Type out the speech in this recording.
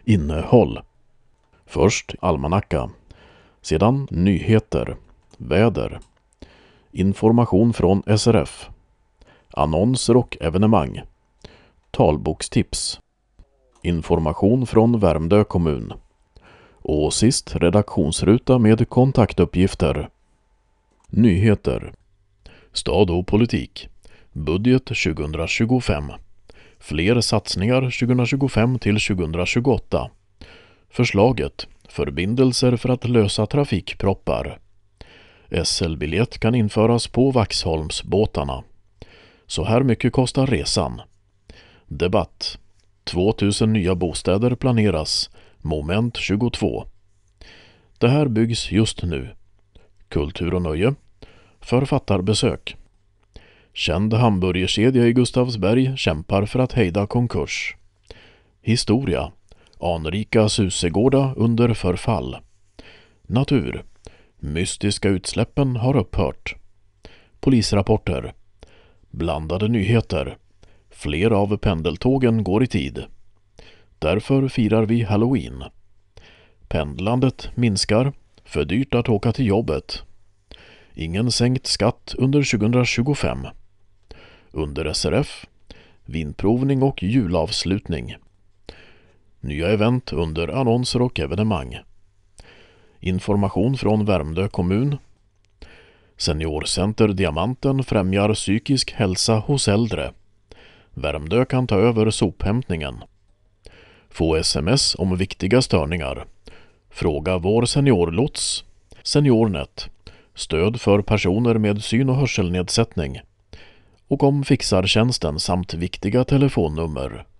Innehåll. Först almanacka. Sedan nyheter, väder, information från SRF, annonser och evenemang, talbokstips, information från Värmdö kommun och sist redaktionsruta med kontaktuppgifter. Nyheter. Stad och politik. Budget 2025. Fler satsningar 2025 till 2028. Förslaget. Förbindelser för att lösa trafikproppar. SL-biljett kan införas på Vaxholmsbåtarna. Så här mycket kostar resan. Debatt. 2000 nya bostäder planeras. Moment 22. Det här byggs just nu. Kultur och nöje. Författarbesök. Känd hamburgerkedja i Gustavsberg kämpar för att hejda konkurs. Historia. Anrika Susegårda under förfall. Natur. Mystiska utsläppen har upphört. Polisrapporter. Blandade nyheter. Fler av pendeltågen går i tid. Därför firar vi Halloween. Pendlandet minskar. För dyrt att åka till jobbet. Ingen sänkt skatt under 2025. Under SRF. Vinprovning och julavslutning. Nya event under annonser och evenemang. Information från Värmdö kommun. Seniorcenter Diamanten främjar psykisk hälsa hos äldre. Värmdö kan ta över sophämtningen. Få sms om viktiga störningar. Fråga vår seniorlots. Seniornet. Stöd för personer med syn- och hörselnedsättning. Och om fixartjänsten samt viktiga telefonnummer.